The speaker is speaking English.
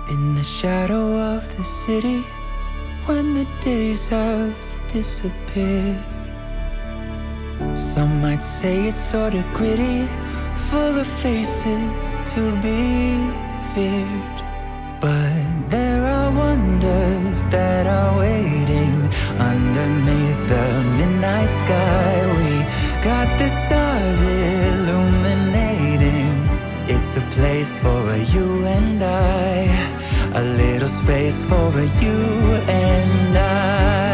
In the shadow of the city, when the days have disappeared. Some might say it's sorta gritty, full of faces to be feared. But there are wonders that are waiting underneath the midnight sky. We got the stars illuminating. It's a place for you and I, a little space for you and I.